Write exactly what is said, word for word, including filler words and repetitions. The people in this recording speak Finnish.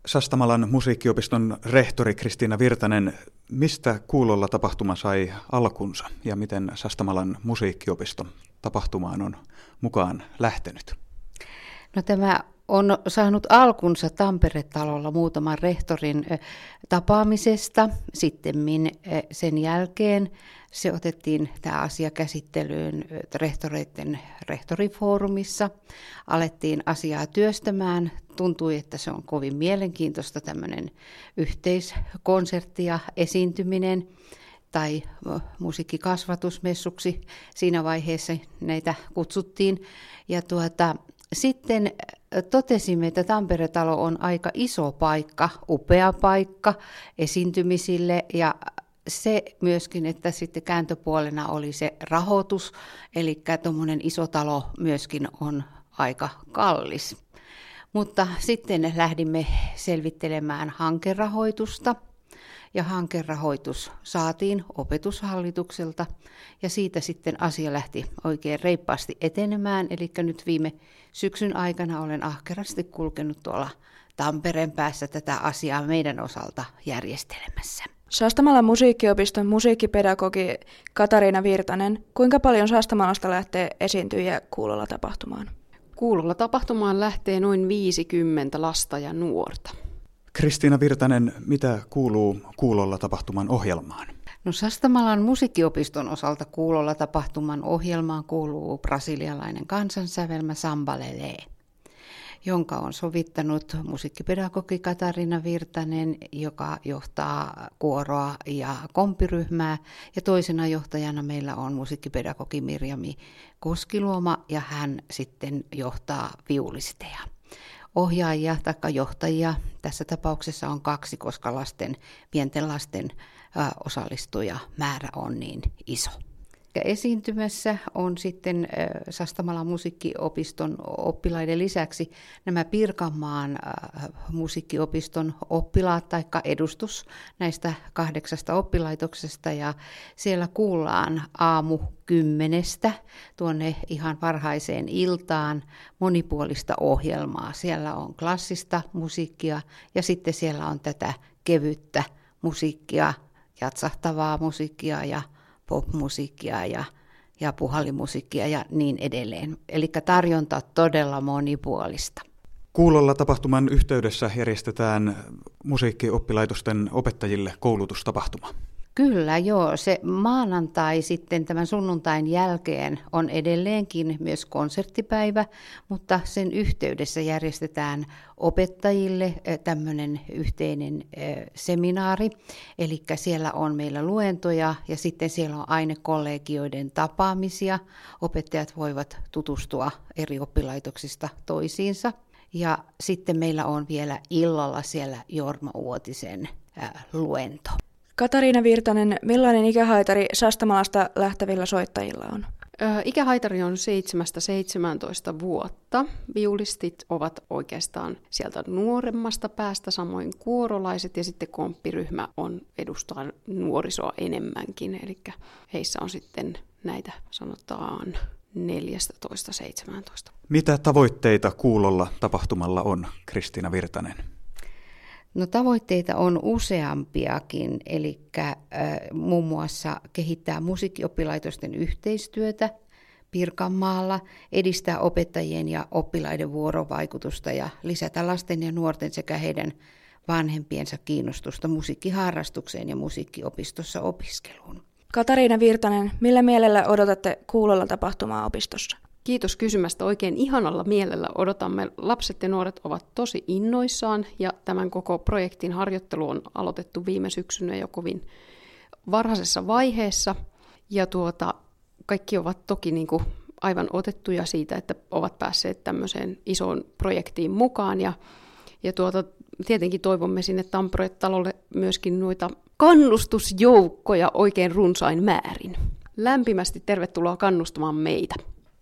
Sastamalan musiikkiopiston rehtori Kristiina Virtanen, mistä Kuulolla tapahtuma sai alkunsa ja miten Sastamalan musiikkiopisto tapahtumaan on mukaan lähtenyt? No, tämä on saanut alkunsa Tampere-talolla muutaman rehtorin tapaamisesta. Sittemmin sen jälkeen se otettiin tämä asia käsittelyyn rehtoreiden rehtorifoorumissa. Alettiin asiaa työstämään. Tuntui, että se on kovin mielenkiintoista tämmöinen yhteiskonsertti ja esiintyminen tai musiikkikasvatusmessuksi. Siinä vaiheessa näitä kutsuttiin. Ja tuota, sitten totesimme, että Tampere-talo on aika iso paikka, upea paikka esiintymisille ja se myöskin, että sitten kääntöpuolena oli se rahoitus, eli tuommoinen iso talo myöskin on aika kallis. Mutta sitten lähdimme selvittelemään hankerahoitusta ja hankerahoitus saatiin Opetushallitukselta ja siitä sitten asia lähti oikein reippaasti etenemään. Eli nyt viime syksyn aikana olen ahkerasti kulkenut tuolla Tampereen päässä tätä asiaa meidän osalta järjestelemässä. Sastamalan musiikkiopiston musiikkipedagogi Katariina Virtanen, kuinka paljon Sastamalasta lähtee esiintyjiä Kuulolla tapahtumaan? Kuulolla tapahtumaan lähtee noin viisikymmentä lasta ja nuorta. Kristiina Virtanen, mitä kuuluu Kuulolla tapahtuman ohjelmaan? No, Sastamalan musiikkiopiston osalta Kuulolla tapahtuman ohjelmaan kuuluu brasilialainen kansansävelmä Samba Lelé, jonka on sovittanut musiikkipedagogi Katariina Virtanen, joka johtaa kuoroa ja kompiryhmää. Ja toisena johtajana meillä on musiikkipedagogi Mirjami Koskiluoma ja hän sitten johtaa viulisteja. Ohjaajia tai johtajia tässä tapauksessa on kaksi, koska lasten, pienten lasten osallistujamäärä on niin iso. Ja esiintymässä on sitten Sastamalan musiikkiopiston oppilaiden lisäksi nämä Pirkanmaan musiikkiopiston oppilaat tai edustus näistä kahdeksasta oppilaitoksesta. Ja siellä kuullaan aamu kymmenestä tuonne ihan varhaiseen iltaan monipuolista ohjelmaa. Siellä on klassista musiikkia ja sitten siellä on tätä kevyttä musiikkia, jatsahtavaa musiikkia ja popmusiikkia ja, ja puhallimusiikkia ja niin edelleen. Eli tarjonta on todella monipuolista. Kuulolla tapahtuman yhteydessä järjestetään musiikkioppilaitosten opettajille koulutustapahtuma. Kyllä, joo. Se maanantai sitten tämän sunnuntain jälkeen on edelleenkin myös konserttipäivä, mutta sen yhteydessä järjestetään opettajille tämmöinen yhteinen seminaari. Eli siellä on meillä luentoja ja sitten siellä on ainekollegioiden tapaamisia. Opettajat voivat tutustua eri oppilaitoksista toisiinsa. Ja sitten meillä on vielä illalla siellä Jorma Uotisen luento. Katariina Virtanen, millainen ikähaitari Sastamalasta lähtevillä soittajilla on? Ikähaitari on seitsemästä seitsemääntoista vuotta. Viulistit ovat oikeastaan sieltä nuoremmasta päästä, samoin kuorolaiset ja sitten komppiryhmä on edustaa nuorisoa enemmänkin. Eli heissä on sitten näitä sanotaan neljätoista seitsemäntoista. Mitä tavoitteita Kuulolla tapahtumalla on, Kristiina Virtanen? No, tavoitteita on useampiakin, eli äh, muun muassa kehittää musiikkioppilaitosten yhteistyötä Pirkanmaalla, edistää opettajien ja oppilaiden vuorovaikutusta ja lisätä lasten ja nuorten sekä heidän vanhempiensa kiinnostusta musiikkiharrastukseen ja musiikkiopistossa opiskeluun. Katariina Virtanen, millä mielellä odotatte Kuulolla tapahtumaa opistossa? Kiitos kysymästä. Oikein ihanalla mielellä odotamme. Lapset ja nuoret ovat tosi innoissaan ja tämän koko projektin harjoittelu on aloitettu viime syksynä jo kovin varhaisessa vaiheessa. Ja tuota, kaikki ovat toki niin kuin aivan otettuja siitä, että ovat päässeet tämmöiseen isoon projektiin mukaan. Ja, ja tuota, tietenkin toivomme sinne Tampere-talolle myöskin noita kannustusjoukkoja oikein runsain määrin. Lämpimästi tervetuloa kannustamaan meitä.